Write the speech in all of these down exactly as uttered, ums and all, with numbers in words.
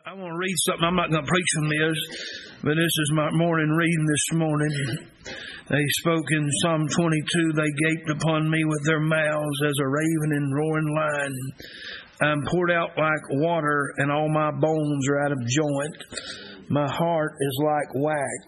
I want to read something. I'm not going to preach from this, but this is my morning reading this morning. They spoke in Psalm twenty-two. They gaped upon me with their mouths as a raven and roaring lion. I'm poured out like water, and all my bones are out of joint. My heart is like wax.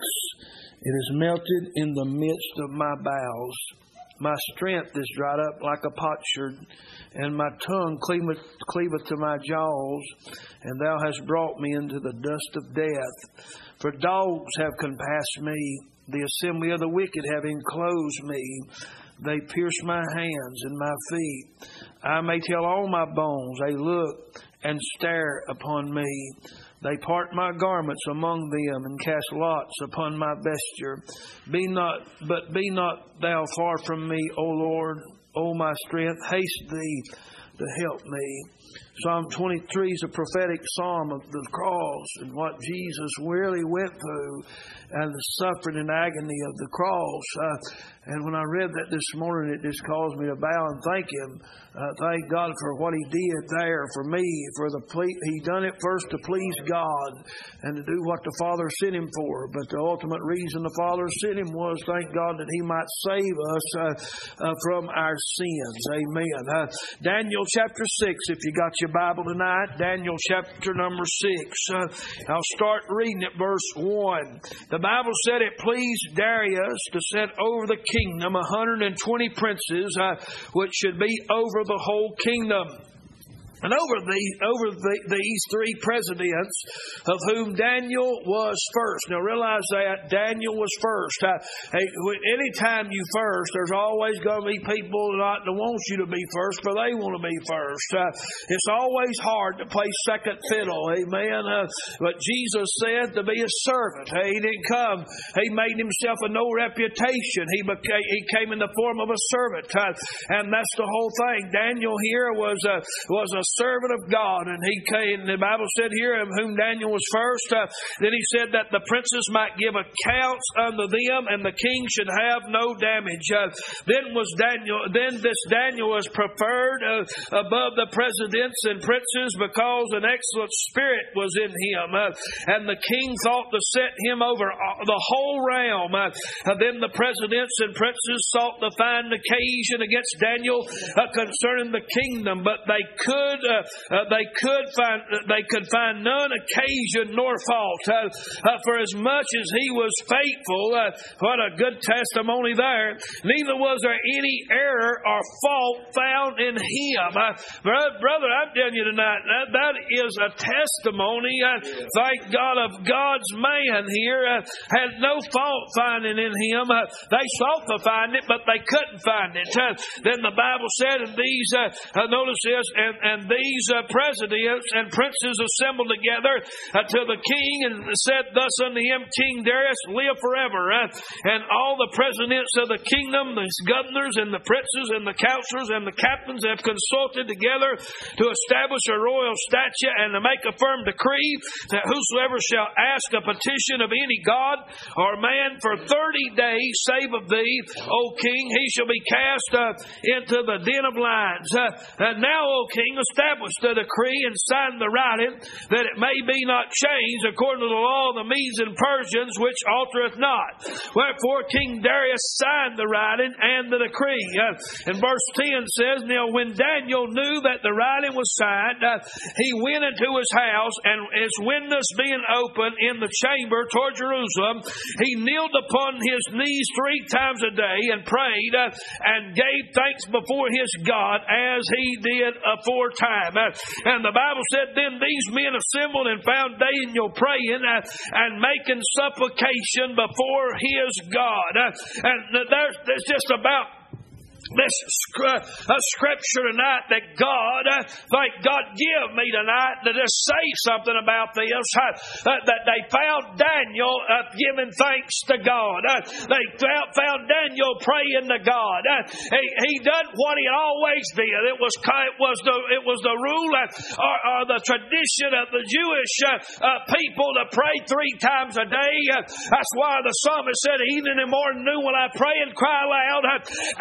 It is melted in the midst of my bowels. My strength is dried up like a potsherd, and my tongue cleaveth, cleaveth to my jaws, and thou hast brought me into the dust of death. For dogs have compassed me, the assembly of the wicked have enclosed me. They pierce my hands and my feet. I may tell all my bones, they look and stare upon me. They part my garments among them and cast lots upon my vesture. Be not, but be not thou far from me, O Lord, O my strength. Haste thee to help me. Psalm twenty-three is a prophetic psalm of the cross and what Jesus really went through and the suffering and agony of the cross. Uh, and when I read that this morning, it just caused me to bow and thank Him. Uh, thank God for what He did there for me. For the ple- He done it first to please God and to do what the Father sent Him for. But the ultimate reason the Father sent Him was, thank God, that He might save us uh, uh, from our sins. Amen. Uh, Daniel chapter six, if you got your Bible tonight, Daniel chapter number six. Uh, I'll start reading at verse one. The Bible said it pleased Darius to set over the kingdom one hundred twenty princes, uh, which should be over the whole kingdom. And over the over the, these three presidents, of whom Daniel was first. Now realize that Daniel was first. Uh, hey, anytime you first, there's always going to be people not that want you to be first, but they want to be first. Uh, it's always hard to play second fiddle, amen. Uh, but Jesus said to be a servant. Hey, he didn't come. He made himself a no reputation. He became, he came in the form of a servant, uh, and that's the whole thing. Daniel here was a was a servant of God, and he came, the Bible said here, of whom Daniel was first. Uh, then he said that the princes might give accounts unto them, and the king should have no damage. Uh, then was Daniel. Then this Daniel was preferred uh, above the presidents and princes because an excellent spirit was in him, uh, and the king thought to set him over the whole realm. Uh, and then the presidents and princes sought to find occasion against Daniel uh, concerning the kingdom, but they could. Uh, uh, they could find uh, they could find none occasion nor fault. Uh, uh, for as much as he was faithful, uh, what a good testimony there. Neither was there any error or fault found in him. Uh, brother, I'm telling you tonight, that, that is a testimony. Uh, thank God of God's man here uh, had no fault finding in him. Uh, they sought to find it, but they couldn't find it. Uh, then the Bible said, and these uh, uh, notice this, and, and these uh, presidents and princes assembled together uh, to the king and said thus unto him, King Darius, live forever. Uh, and all the presidents of the kingdom, the governors and the princes and the counselors and the captains have consulted together to establish a royal statute and to make a firm decree that whosoever shall ask a petition of any god or man for thirty days, save of thee, O king, he shall be cast uh, into the den of lions. Uh, and now, O king, establish the decree and sign the writing, that it may be not changed according to the law of the Medes and Persians, which altereth not. Wherefore King Darius signed the writing and the decree. Uh, and verse ten says, Now when Daniel knew that the writing was signed, uh, he went into his house, and his windows being open in the chamber toward Jerusalem, he kneeled upon his knees three times a day and prayed uh, and gave thanks before his God as he did aforetime. Uh, and the Bible said, Then these men assembled and found Daniel praying uh, and making supplication before his God. Uh, and there's, there's just about this uh, scripture tonight that God, uh, thank God, give me tonight to just say something about this. Uh, uh, that they found Daniel uh, giving thanks to God. Uh, they found, found Daniel praying to God. Uh, he, he done what he always did. It was it was the it was the rule uh, or, or the tradition of the Jewish uh, uh, people to pray three times a day. Uh, that's why the psalmist said, "Evening and morning, noon will I pray and cry aloud." Uh, and Daniel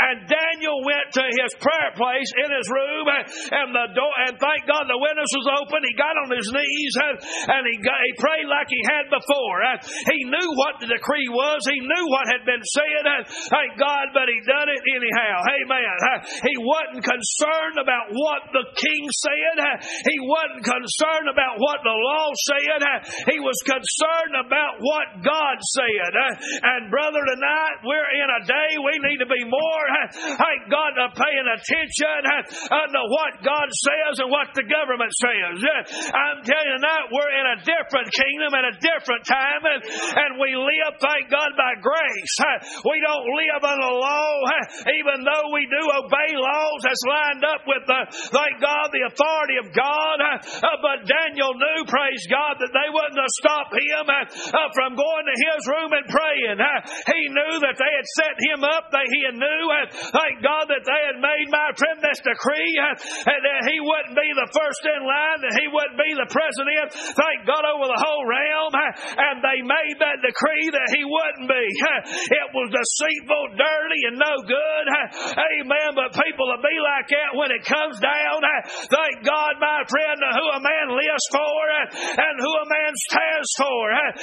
Daniel went to his prayer place in his room, and the door, and thank God the windows was open. He got on his knees, and, and he, got, he prayed like he had before. He knew what the decree was. He knew what had been said. Thank God, but he done it anyhow. Amen. He wasn't concerned about what the king said. He wasn't concerned about what the law said. He was concerned about what God said. And brother, tonight we're in a day we need to be more, thank God, paying attention to what God says and what the government says. I'm telling you tonight we're in a different kingdom and a different time, and, and we live, thank God, by grace. We don't live under law, even though we do obey laws that's lined up with the, thank God, the authority of God. But Daniel knew, praise God, that they wouldn't have stopped him from going to his room and praying. He knew that they had set him up. That he knew, thank God, that they had made, my friend, this decree, and that he wouldn't be the first in line, that he wouldn't be the president, thank God, over the whole realm. And they made that decree that he wouldn't be. It was deceitful, dirty, and no good. Amen. But people will be like that when it comes down, thank God, my friend, who a man lives for and who a man stands for.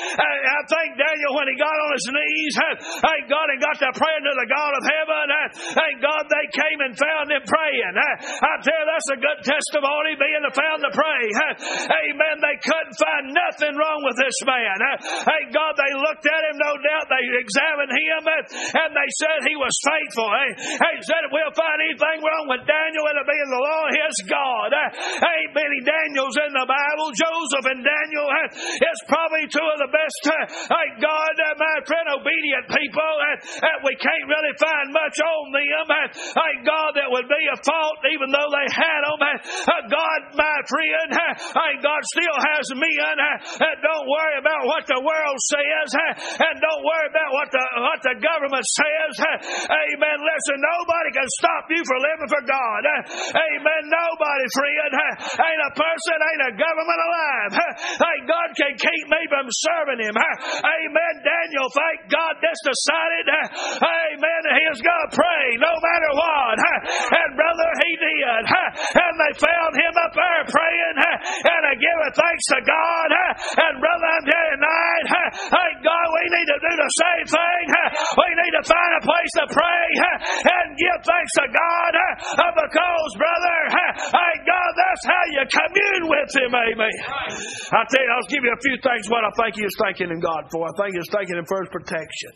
I think Daniel, when he got on his knees, thank God, and got to praying to the God of heaven, thank God they came and found him praying. I tell you, that's a good testimony, being found to pray. Amen. They couldn't find nothing wrong with this man. Thank God they looked at him, no doubt. They examined him, and they said he was faithful. They said, if we'll find anything wrong with Daniel, it'll be in the law of his God. Ain't many Daniels in the Bible. Joseph and Daniel is probably two of the best, thank God, my friend, obedient people. And we can't really find much on them. Thank God, that would be a fault, even though they had them. God, my friend, thank God, still has men that don't worry about what the world says, and don't worry about what the what the government says. Amen. Listen, nobody can stop you from living for God. Amen. Nobody, friend. Ain't a person, ain't a government alive. Thank God can keep me from serving Him. Amen. Daniel, thank God, just decided, amen, he was going to pray no matter what. And brother, he did. And they found him up there praying and giving thanks to God. And brother, I'm telling you tonight, thank God, we need to do the same thing. We need to find a place to pray and give thanks to God, because, brother, thank God, that's how you commune with Him. Amen. I'll tell you, I'll give you a few things what I think he was thanking in God for. I think he was thanking Him for His protection.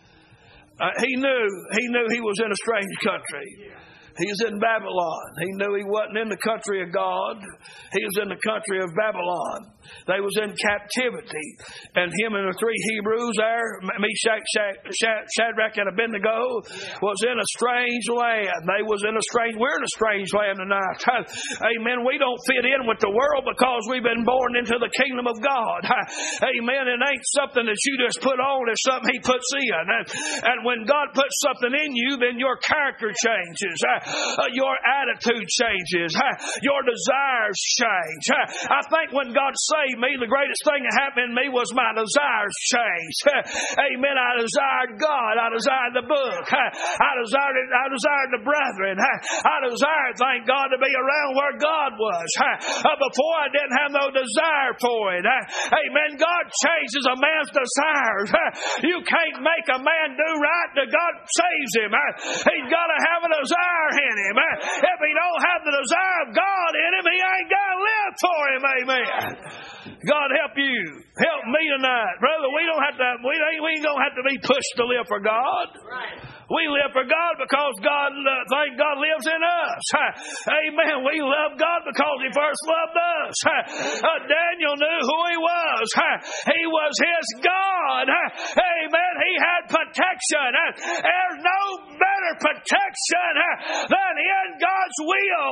Uh, he knew he knew he was in a strange country. He was in Babylon. He knew he wasn't in the country of God. He was in the country of Babylon. They was in captivity. And him and the three Hebrews there, Meshach, Shadrach, and Abednego, was in a strange land. They was in a strange, we're in a strange land tonight. Amen. We don't fit in with the world because we've been born into the kingdom of God. Amen. It ain't something that you just put on. It's something He puts in. And, and when God puts something in you, then your character changes. Uh, your attitude changes. Uh, your desires change. Uh, I think when God saved me, the greatest thing that happened in me was my desires changed. Uh, amen. I desired God. I desired the book. Uh, I desired it, I desired the brethren. Uh, I desired, thank God, to be around where God was. Uh, uh, before I didn't have no desire for it. Uh, amen. God changes a man's desires. Uh, you can't make a man do right till God saves him. Uh, he's got to have a desire in him. If he don't have the desire of God in him, he ain't got to live for Him. Amen. God help you. Help me tonight. Brother, we don't have to, we ain't, we ain't going to have to be pushed to live for God. Right. We live for God because God, uh, thank God, lives in us. Amen. We love God because He first loved us. Uh, Daniel knew who he was. He was his God. Amen. He had protection. There's no better protection than in God's will.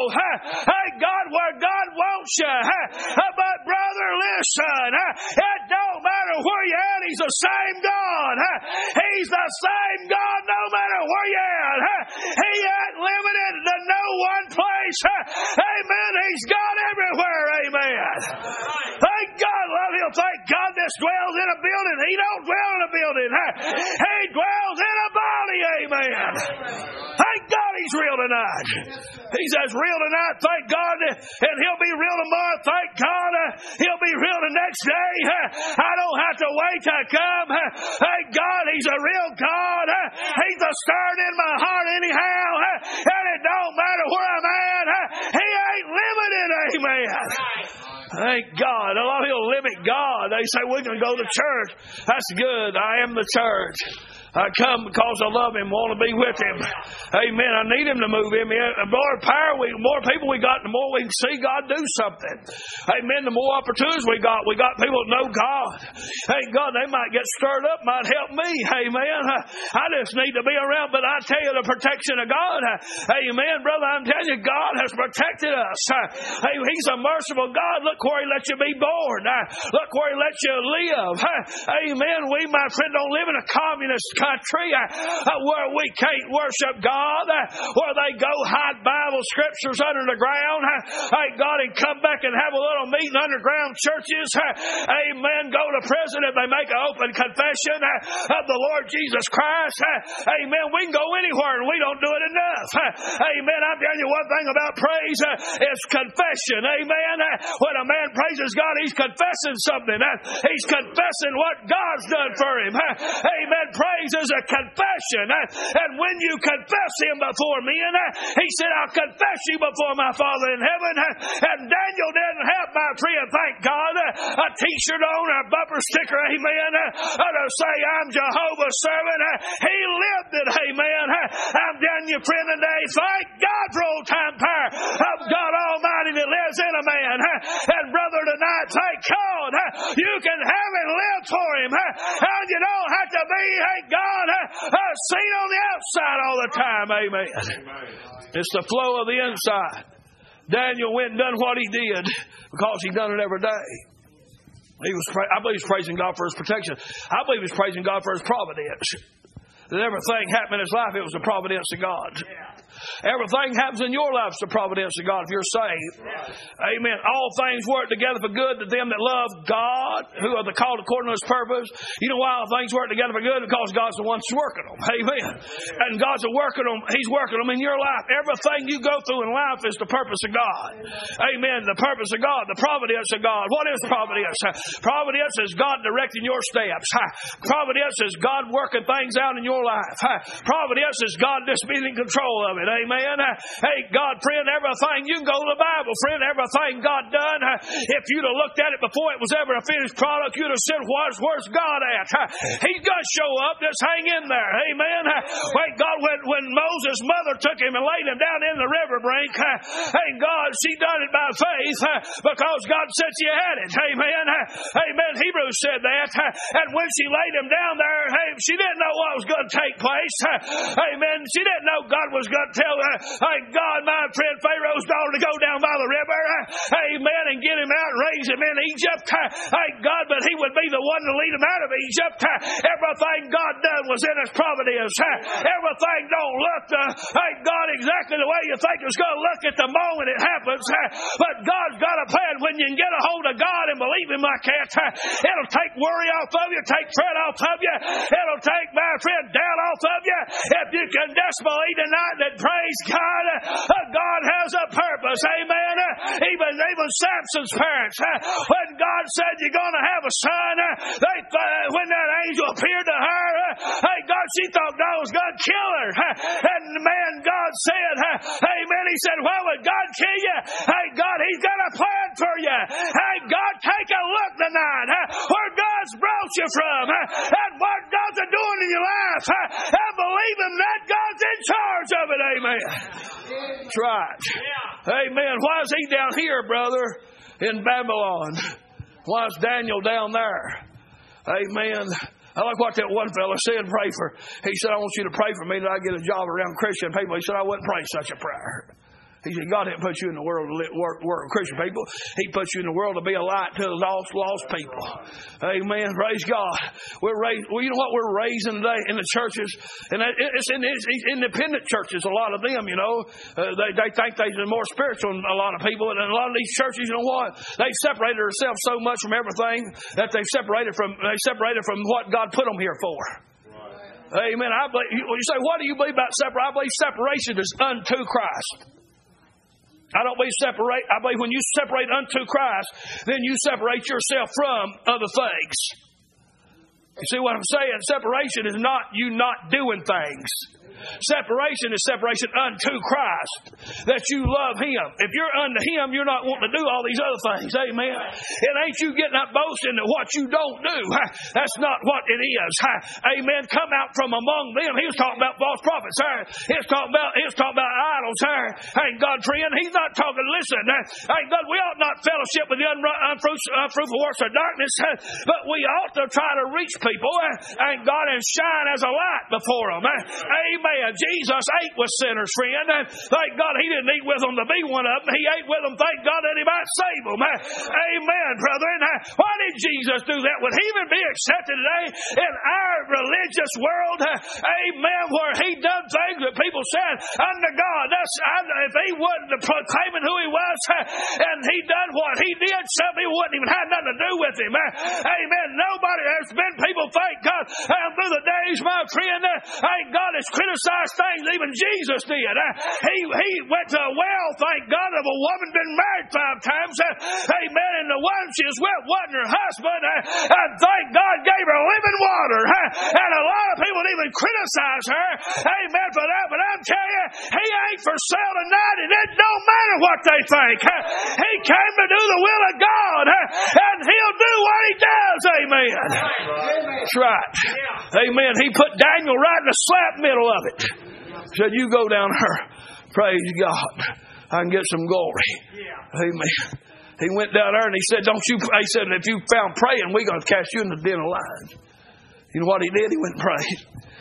God, where God wants you. But brother, listen. It don't matter where you're at. He's the same God. He's the same God no matter where you at. He ain't limited to no one place. Amen. He's God everywhere. Amen. Thank God. Love He'll thank God this dwells in a building. He don't dwell in a building. He dwells in a body. Amen. Thank God He He's real tonight. He's as real tonight, thank God, and He'll be real tomorrow, thank God. He'll be real the next day. I don't have to wait to come. Thank God He's a real God. He's the stern in my heart anyhow, and it don't matter where I'm at. He ain't limited, amen. Thank God. A lot of people limit God. They say, we can go to church. That's good. I am the church. I come because I love Him, want to be with Him. Amen. I need Him to move in me. The more power, we, the more people we got, the more we can see God do something. Amen. The more opportunities we got, we got people that know God. Thank God, they might get stirred up, might help me. Amen. I just need to be around, but I tell you, the protection of God. Amen. Brother, I'm telling you, God has protected us. Hey, He's a merciful God. Look where He let you be born. Look where He let you live. Amen. We, my friend, don't live in a communist country uh, where we can't worship God, uh, where they go hide Bible scriptures under the ground, uh, thank God, and come back and have a little meeting underground churches. Uh, amen. Go to prison if they make an open confession uh, of the Lord Jesus Christ. Uh, amen. We can go anywhere and we don't do it enough. Uh, amen. I'm telling you one thing about praise uh, is confession. Amen. Uh, when a man praises God, he's confessing something. Uh, he's confessing what God's done for him. Uh, amen. Praise is a confession. And when you confess Him before men, He said, I'll confess you before my Father in heaven. And Daniel didn't have, my friend, thank God, a t-shirt on, a bumper sticker, amen, to say, I'm Jehovah's servant. He lived it, amen. I'm telling you, friend, today, thank God for old time power of God Almighty that lives in a man. And brother, tonight, thank God, you can have and live for Him. And you don't have to be, thank God, God, uh, seen on the outside all the time. Amen. Amen. It's the flow of the inside. Daniel went and done what he did because he done it every day. He was, I believe he's praising God for His protection. I believe he's praising God for His providence. That everything happened in his life, it was the providence of God. Everything happens in your life, it's the providence of God if you're saved. Amen. All things work together for good to them that love God, who are the called according to His purpose. You know why all things work together for good? Because God's the one that's working them. Amen. And God's working them. He's working them in your life. Everything you go through in life is the purpose of God. Amen. The purpose of God, the providence of God. What is providence? Providence is God directing your steps. Providence is God working things out in your life. Providence is God just being in control of it. Amen. Hey, God, friend, everything, you can go to the Bible, friend, everything God done. If you'd have looked at it before it was ever a finished product, you'd have said, where's, where's God at? He's going to show up. Just hang in there. Amen. Thank God, when, when Moses' mother took him and laid him down in the river brink, thank God, she done it by faith because God said she had it. Amen. Amen. Hebrews said that. And when she laid him down there, hey, she didn't know what was going to take place. Amen. She didn't know God was going to tell her, hey, God, my friend Pharaoh's daughter, to go down by the river. Amen. And get him out and raise him in Egypt. Thank God, but He would be the one to lead him out of Egypt. Everything God done was in His providence. Everything don't look, uh, thank God, exactly the way you think it's going to look at the moment it happens. But God's got a plan. When you can get a hold of God and believe Him like that, it'll take worry off of you, take fret off of you. It'll take, my friend, doubt off of you. If you can just believe tonight that, praise God, God has a purpose. Amen. Even, even Samson's parents, when God said you're going to have a son, they, when that angel appeared to her, hey, God, she thought God was going to kill her. And the man, God said, amen, He said, why would God kill you? Hey, God, He's got a plan for you. Hey, God, take a look tonight where God's brought you from and what God's doing in your life, and believe Him that God's in charge of it. Amen. That's right. Amen. Why is he down here, brother, in Babylon? Why is Daniel down there? Amen. I like what that one fellow said, pray for. He said, I want you to pray for me that I get a job around Christian people. He said, I wouldn't pray such a prayer. He said, God didn't put you in the world to work, work with Christian people. He put you in the world to be a light to the lost, lost people. Amen. Praise God. We're raised, well, you know what we're raising today in the churches? And it's in it's independent churches, a lot of them, you know. Uh, they, they think they're more spiritual than a lot of people. And a lot of these churches, you know what? They've separated themselves so much from everything that they've separated from, they separated from what God put them here for. Amen. I believe, you say, what do you believe about separation? I believe separation is unto Christ. I don't believe separate. I believe when you separate unto Christ, then you separate yourself from other things. You see what I'm saying? Separation is not you not doing things. Separation is separation unto Christ. That you love Him. If you're unto Him, you're not wanting to do all these other things. Amen. It ain't you getting up boasting at what you don't do. That's not what it is. Amen. Come out from among them. He was talking about false prophets. He was talking about, he was talking about idols. Ain't God, friend? He's not talking, listen. Ain't God, we ought not fellowship with the unfruitful works of darkness, but we ought to try to reach people, ain't God, and shine as a light before them. Amen. Jesus ate with sinners, friend. And thank God He didn't eat with them to be one of them. He ate with them, thank God, that He might save them. Amen, brethren. Why did Jesus do that? Would He even be accepted today in our religious world? Amen. Where He done things that people said unto God. That's, if He wasn't proclaiming who He was and He done what He did, some people wouldn't even have nothing to do with Him. Amen. Nobody, there's been people, thank God, through the days, my friend, thank God, has criticized things even Jesus did. Uh, he he went to a well, thank God, of a woman been married five times. Uh, amen. And the one she was with wasn't her husband. Uh, and thank God gave her living water. Uh, and a lot of people even criticize her. Amen for that. But I'm telling you, He ain't for sale tonight, and it don't matter what they think. Uh, he came to do the will of God. Uh, and He'll do what He does. Amen. That's right. Amen. He put Daniel right in the slap middle of it. Said, you go down there. Praise God. I can get some glory. Amen. He went down there and he said, don't you, he said, if you found praying, we're going to cast you in the den of lions. You know what he did? He went and prayed.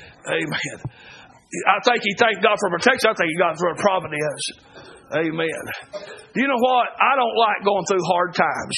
Amen. I think he thanked God for protection. I think he got through a providence. Amen. You know what? I don't like going through hard times.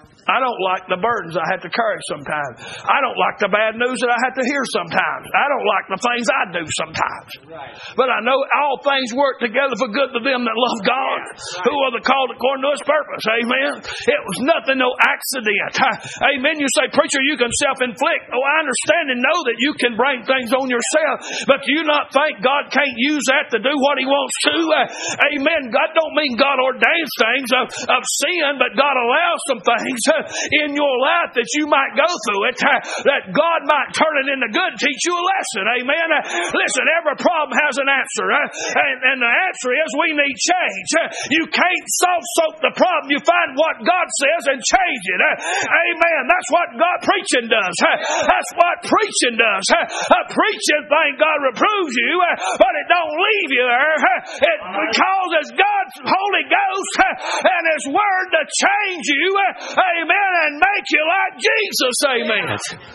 I don't like the burdens I have to carry sometimes. I don't like the bad news that I have to hear sometimes. I don't like the things I do sometimes. Right. But I know all things work together for good to them that love God, yeah, right, who are the called according to His purpose. Amen. It was nothing, no accident. Amen. You say, preacher, you can self-inflict. Oh, I understand and know that you can bring things on yourself, but do you not think God can't use that to do what He wants to? Uh, amen. God don't mean God ordains things of, of sin, but God allows some things uh, in your life that you might go through it, uh, that God might turn it into good, teach you a lesson. Amen. Uh, listen, every problem has an answer, uh, and, and the answer is we need change. Uh, you can't soft-soak the problem. You find what God says and change it. Uh, amen. That's what God preaching does. Uh, that's what preaching does. Uh, uh, preaching, thank God, reproves you, uh, but it don't leave you there. Uh, it causes God's Holy Ghost uh, and His Word to change you. Uh, amen. And make you like Jesus. Amen.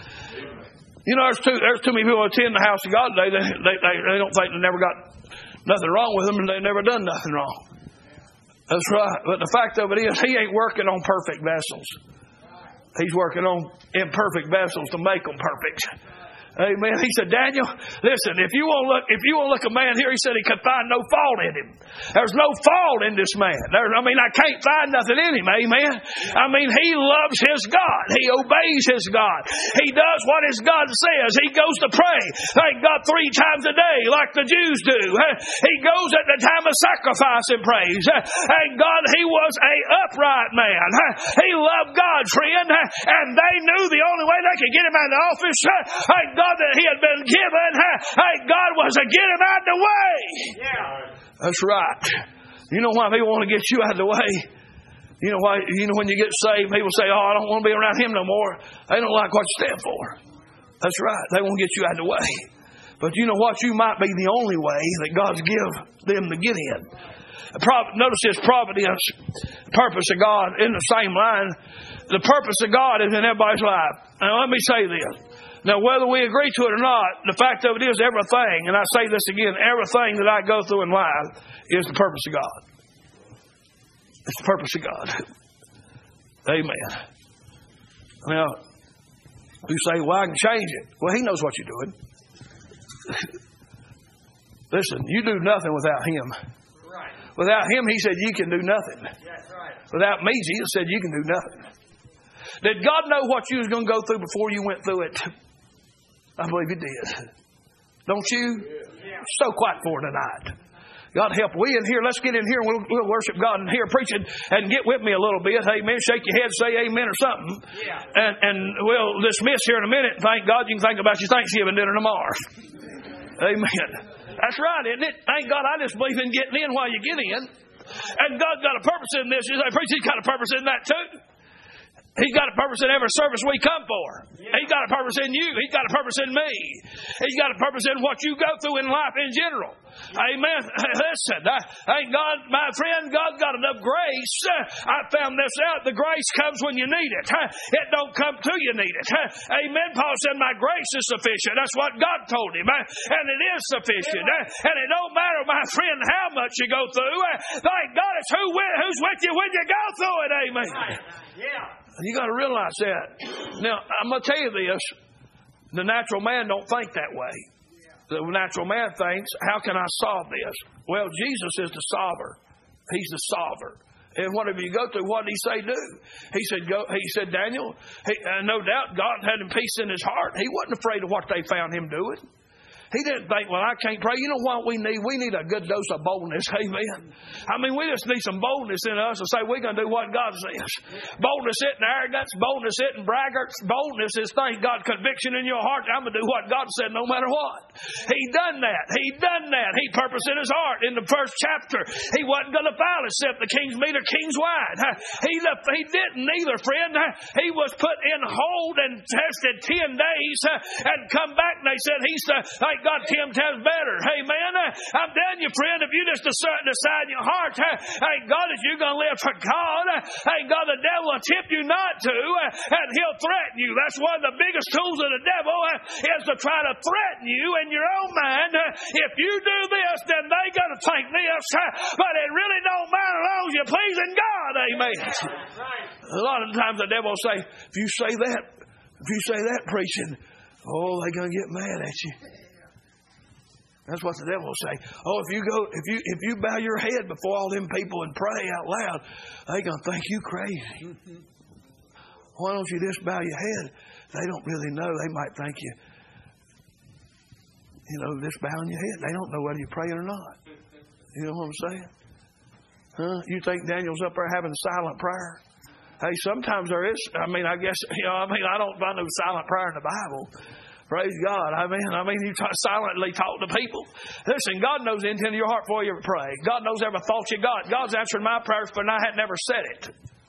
You know, there's too, there's too many people who attend the house of God today. They, they, they, they don't think they never got nothing wrong with them, and they've never done nothing wrong. That's right. But the fact of it is, He ain't working on perfect vessels. He's working on imperfect vessels to make them perfect. Amen. He said, Daniel, listen, if you want to look, if you want to look a man here, he said he could find no fault in him. There's no fault in this man. There, I mean, I can't find nothing in him. Amen. I mean, he loves his God. He obeys his God. He does what his God says. He goes to pray, thank God, three times a day, like the Jews do. He goes at the time of sacrifice and prays. Thank God, he was a upright man. He loved God, friend, and they knew the only way they could get him out of the office, thank God, that he had been given, hey, God was to get him out of the way. Yeah. That's right. You know why people want to get you out of the way? You know why? You know when you get saved, people say, "Oh, I don't want to be around him no more." They don't like what you stand for. That's right. They want to get you out of the way. But you know what? You might be the only way that God's give them to get in. Notice His providence, purpose of God in the same line. The purpose of God is in everybody's life. Now, let me say this. Now, whether we agree to it or not, the fact of it is everything, and I say this again, everything that I go through in life is the purpose of God. It's the purpose of God. Amen. Now, you say, well, I can change it. Well, He knows what you're doing. Listen, you do nothing without Him. Right. Without Him, He said, you can do nothing. That's right. Without me, Jesus said, you can do nothing. Did God know what you was going to go through before you went through it? I believe He did. Don't you? So quiet for tonight. God help. We in here, let's get in here and we'll, we'll worship God in here preaching and get with me a little bit. Amen. Shake your head, say amen or something. Yeah. And, and we'll dismiss here in a minute. Thank God you can think about your Thanksgiving dinner tomorrow. Amen. That's right, isn't it? Thank God I just believe in getting in while you get in. And God's got a purpose in this. You say, preach, He's got a purpose in that too. He's got a purpose in every service we come for. Yeah. He's got a purpose in you. He's got a purpose in me. He's got a purpose in what you go through in life in general. Amen. Listen, thank God, my friend, God's got enough grace. I found this out. The grace comes when you need it. It don't come till you need it. Amen. Paul said, my grace is sufficient. That's what God told him. And it is sufficient. And it don't matter, my friend, how much you go through. Thank God it's who who's with you when you go through it. Amen. Yeah. You got to realize that. Now, I'm going to tell you this. The natural man don't think that way. The natural man thinks, how can I solve this? Well, Jesus is the solver. He's the solver. And whatever you go through, what did he say do? He said, "Go." He said, Daniel, he, uh, no doubt God had him peace in his heart. He wasn't afraid of what they found him doing. He didn't think, well, I can't pray. You know what we need? We need a good dose of boldness. Amen. I mean, we just need some boldness in us to say we're going to do what God says. Boldness isn't arrogance. Boldness isn't braggarts. Boldness is, thank God, conviction in your heart. I'm going to do what God said no matter what. He done that. He done that. He purposed in his heart. In the first chapter, he wasn't going to foul except the king's meat or king's wine. He, left, he didn't either, friend. He was put in hold and tested ten days and come back and they said, he's the, like, God, ten times better. Hey, man, I'm telling you, friend, if you just decide in your heart, hey, God, if you're going to live for God, hey, God, the devil will tempt you not to, and he'll threaten you. That's one of the biggest tools of the devil is to try to threaten you in your own mind. If you do this, then they're going to think this, but it really don't matter as long as you're pleasing God. Amen. A lot of times the devil will say, if you say that, if you say that preaching, oh, they're going to get mad at you. That's what the devil will say. Oh, if you go, if you if you bow your head before all them people and pray out loud, they're gonna think you crazy. Mm-hmm. Why don't you just bow your head? They don't really know. They might think you, you know, just bowing your head. They don't know whether you're praying or not. You know what I'm saying? Huh? You think Daniel's up there having silent prayer? Hey, sometimes there is. I mean, I guess you know. I mean, I don't find no silent prayer in the Bible. Praise God. I mean, I mean, you t- silently talk to people. Listen, God knows the intent of your heart before you ever pray. God knows every thought you got. God's answering my prayers, but I had never said it.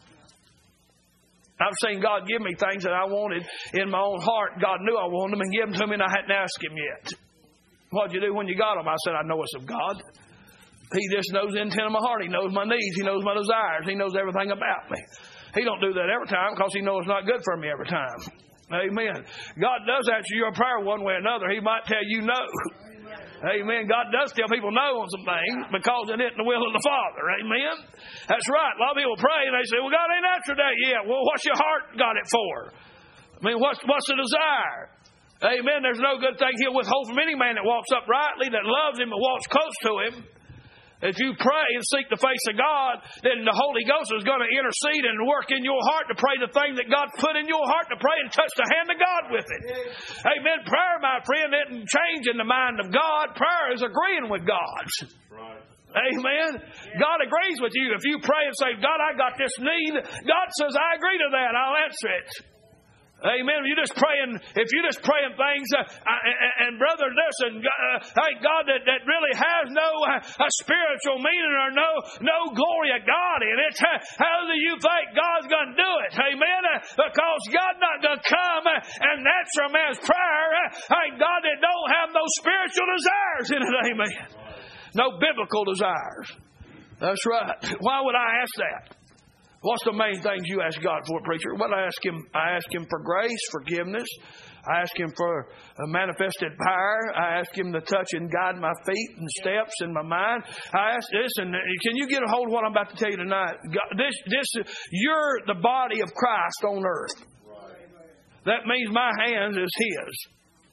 I've seen God give me things that I wanted in my own heart. God knew I wanted them and give them to me, and I hadn't asked Him yet. What'd you do when you got them? I said, I know it's of God. He just knows the intent of my heart. He knows my needs. He knows my desires. He knows everything about me. He don't do that every time because He knows it's not good for me every time. Amen. God does answer your prayer one way or another. He might tell you no. Amen. God does tell people no on some things because it isn't the will of the Father. Amen. That's right. A lot of people pray and they say, well, God ain't answered that yet. Well, what's your heart got it for? I mean, what's, what's the desire? Amen. There's no good thing He'll withhold from any man that walks uprightly, that loves Him and walks close to Him. If you pray and seek the face of God, then the Holy Ghost is going to intercede and work in your heart to pray the thing that God put in your heart to pray and touch the hand of God with it. Amen. Prayer, my friend, isn't changing the mind of God. Prayer is agreeing with God. Right. Amen. God agrees with you. If you pray and say, God, I got this need, God says, I agree to that. I'll answer it. Amen. If you're just praying, if you're just praying things, uh, and, and brother, listen, uh, thank God that, that really has no uh, a spiritual meaning or no no glory of God in it. Uh, how do you think God's going to do it? Amen. Uh, because God's not going to come uh, and answer a man's prayer. Uh, thank God that don't have no spiritual desires in it. Amen. No biblical desires. That's right. Why would I ask that? What's the main things you ask God for, preacher? Well, I ask Him, I ask Him for grace, forgiveness. I ask Him for a manifested power. I ask Him to touch and guide my feet and steps in my mind. I ask this, and can you get a hold of what I'm about to tell you tonight? God, this, this, you're the body of Christ on earth. That means my hands is His.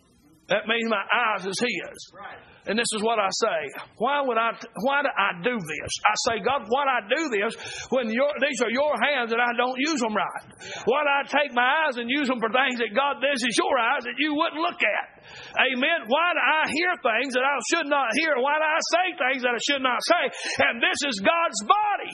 That means my eyes is His. And this is what I say. Why would I? Why do I do this? I say, God, why do I do this when your, these are your hands and I don't use them right? Why do I take my eyes and use them for things that God, this is your eyes that you wouldn't look at? Amen. Why do I hear things that I should not hear? Why do I say things that I should not say? And this is God's body.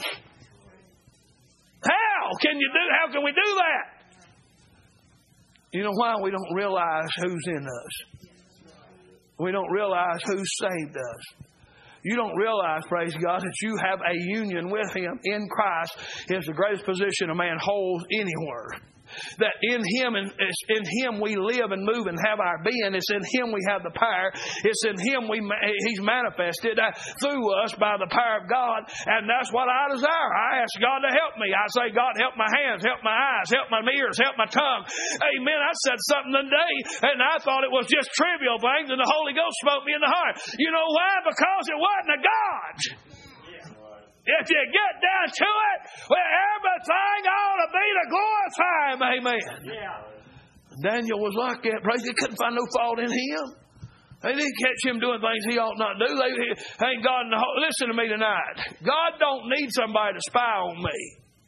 How can you do? How can we do that? You know why? We don't realize who's in us. We don't realize who saved us. You don't realize, praise God, that you have a union with Him in Christ is the greatest position a man holds anywhere. That in Him and in Him we live and move and have our being. It's in Him we have the power. It's in Him we He's manifested through us by the power of God. And that's what I desire. I ask God to help me. I say, God, help my hands, help my eyes, help my ears, help my tongue. Amen. I said something today and I thought it was just trivial things, and the Holy Ghost spoke me in the heart. You know why? Because it wasn't a God. If you get down to it, well, everything ought to be to glorify Him. Amen. Yeah. Daniel was like that. Praise God. They couldn't find no fault in him. They didn't catch him doing things he ought not do. They ain't God in the whole. Listen to me tonight. God don't need somebody to spy on me.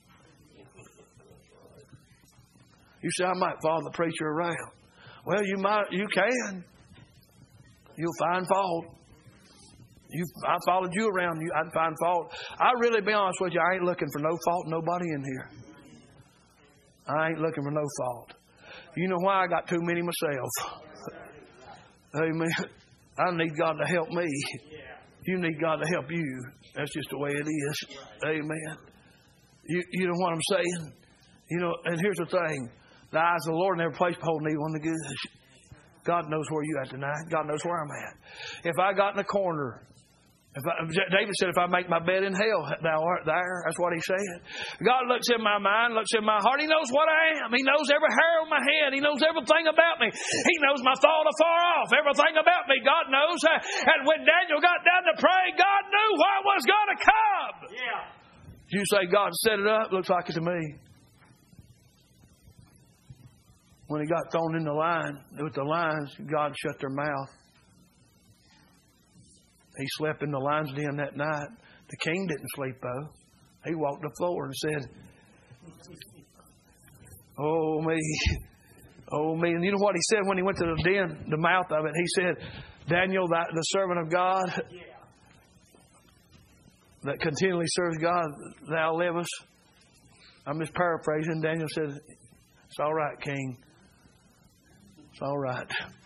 You say, I might follow the preacher around. Well, you might. You can. You'll find fault. You, I followed you around. You, I'd find fault. I really, be honest with you, I ain't looking for no fault in nobody in here. I ain't looking for no fault. You know why? I got too many myself. Amen. I need God to help me. You need God to help you. That's just the way it is. Amen. You, you know what I'm saying? You know, and here's the thing. The eyes of the Lord never place behold neither one of the good. God knows where you at tonight. God knows where I'm at. If I got in a corner, if I, David said, if I make my bed in hell, thou art there. That's what he said. God looks in my mind, looks in my heart. He knows what I am. He knows every hair on my head. He knows everything about me. He knows my thought afar off. Everything about me, God knows. And when Daniel got down to pray, God knew what was going to come. Yeah. You say, God set it up? Looks like it to me. When he got thrown in the line, with the lions, God shut their mouth. He slept in the lion's den that night. The king didn't sleep, though. He walked the floor and said, oh, me. Oh, me. And you know what he said when he went to the den, the mouth of it? He said, Daniel, that, the servant of God, that continually serves God, thou livest. I'm just paraphrasing. Daniel said, it's all right, king. It's all right.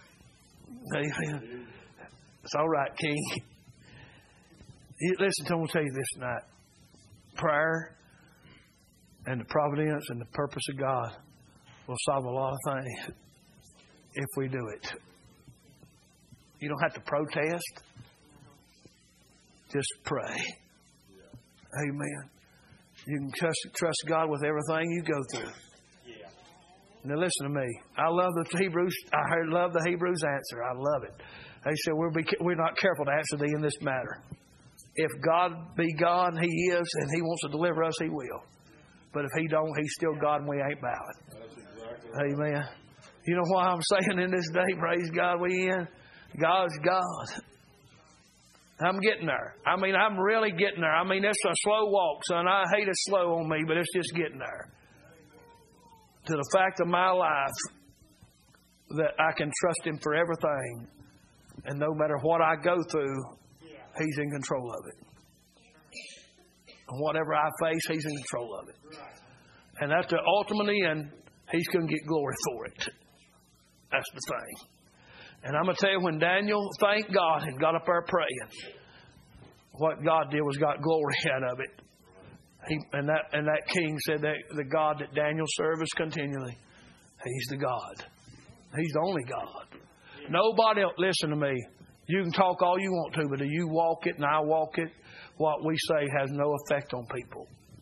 Amen. It's all right, king. Listen, I'm going to tell you this tonight. Prayer and the providence and the purpose of God will solve a lot of things if we do it. You don't have to protest. Just pray. Amen. You can trust, trust God with everything you go through. Now listen to me. I love the Hebrews. I heard, love the Hebrews answer. I love it. They said we're, be, we're not careful to answer thee in this matter. If God be God, and He is, and He wants to deliver us, He will. But if He don't, He's still God, and we ain't bowing. Exactly. Amen. You know why I'm saying in this day, praise God, we in? God's God. I'm getting there. I mean, I'm really getting there. I mean, it's a slow walk, son. I hate it's slow on me, but it's just getting there. To the fact of my life that I can trust Him for everything. And no matter what I go through, He's in control of it. And whatever I face, He's in control of it. And at the ultimate end, He's going to get glory for it. That's the thing. And I'm going to tell you, when Daniel thanked God and got up there praying, what God did was got glory out of it. He, and that and that king said that the God that Daniel serves continually, He's the God. He's the only God. Nobody else, listen to me. You can talk all you want to, but if you walk it and I walk it, what we say has no effect on people.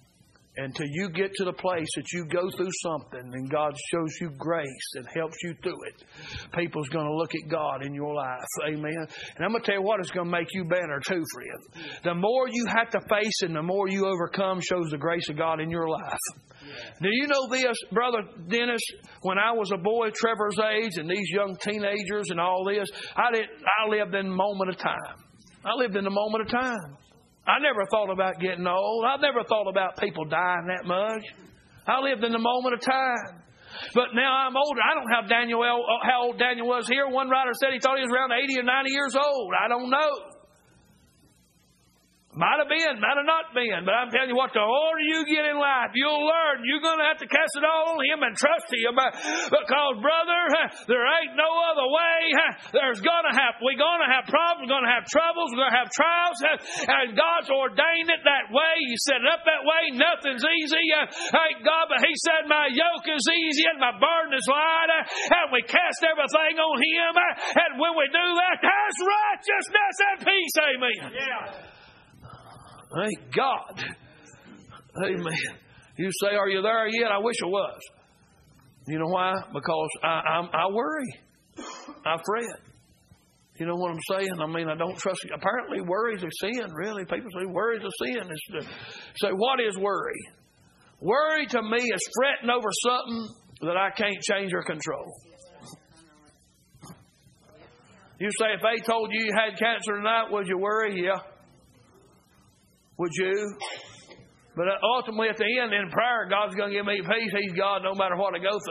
until you get to the place that you go through something and God shows you grace and helps you through it, people's going to look at God in your life. Amen. And I'm going to tell you what, it's going to make you better too, friend. The more you have to face and the more you overcome shows the grace of God in your life. Do you know this, Brother Dennis? When I was a boy, Trevor's age, and these young teenagers and all this, I didn't. I lived in the moment of time. I lived in the moment of time. I never thought about getting old. I never thought about people dying that much. I lived in the moment of time. But now I'm older. I don't have Daniel how old Daniel was here. One writer said he thought he was around eighty or ninety years old. I don't know. Might have been, might have not been. But I'm telling you what, the older you get in life, you'll learn. You're going to have to cast it all on Him and trust Him. Because, brother, there ain't no other way. There's going to have, we're going to have problems. We're going to have troubles. We're going to have trials. And God's ordained it that way. He set it up that way. Nothing's easy. Thank God. But He said, my yoke is easy and my burden is light. And we cast everything on Him. And when we do that, that's righteousness and peace. Amen. Yeah. Thank God. Amen. You say, are you there yet? I wish I was. You know why? Because I, I, I worry. I fret. You know what I'm saying? I mean, I don't trust you. Apparently, worry is a sin, really. People say worry is a sin. It's to, so what is worry? Worry to me is fretting over something that I can't change or control. You say, if they told you you had cancer tonight, would you worry? Yeah. Would you? But ultimately, at the end, in prayer, God's going to give me peace. He's God no matter what I go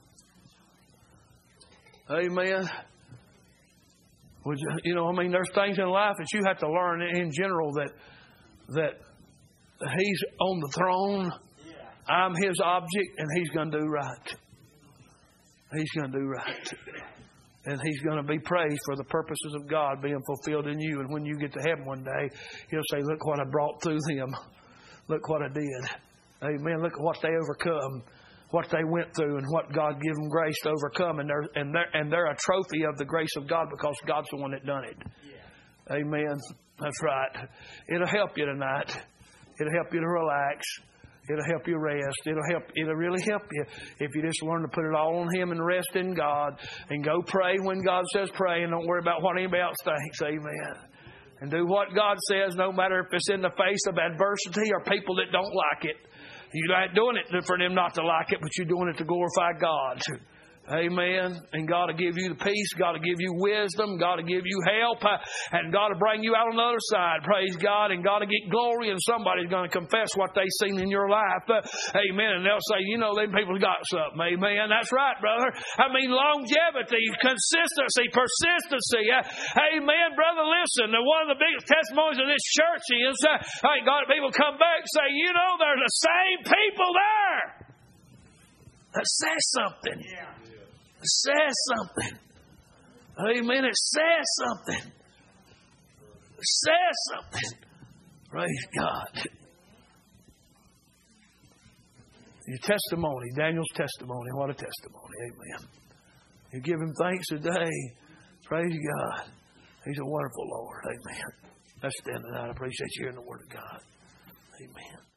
through. Amen. Would you, you know, I mean, there's things in life that you have to learn in general that that He's on the throne. I'm His object, and He's going to do right. He's going to do right. And He's going to be praised for the purposes of God being fulfilled in you. And when you get to heaven one day, He'll say, look what I brought through them. Look what I did. Amen. Look at what they overcome, what they went through, and what God gave them grace to overcome. And they're, and they're, and they're a trophy of the grace of God because God's the one that done it. Yeah. Amen. That's right. It'll help you tonight. It'll help you to relax. It'll help you rest. It'll help. It'll really help you if you just learn to put it all on Him and rest in God and go pray when God says pray and don't worry about what anybody else thinks. Amen. And do what God says, no matter if it's in the face of adversity or people that don't like it. You're not doing it for them not to like it, but you're doing it to glorify God. Amen. And God will give you the peace. God will give you wisdom. God will give you help. Uh, and God will bring you out on the other side. Praise God. And God will get glory. And somebody's going to confess what they've seen in your life. Uh, amen. And they'll say, you know, them people got something. Amen. That's right, brother. I mean, longevity, consistency, persistency. Uh, amen, brother. Listen, one of the biggest testimonies of this church is, uh, thank God, people come back and say, you know, there's the same people there. That says something. Yeah. It says something. Amen. It says something. It says something. Praise God. Your testimony, Daniel's testimony. What a testimony. Amen. You give Him thanks today. Praise God. He's a wonderful Lord. Amen. Let's stand tonight. I appreciate you hearing the Word of God. Amen.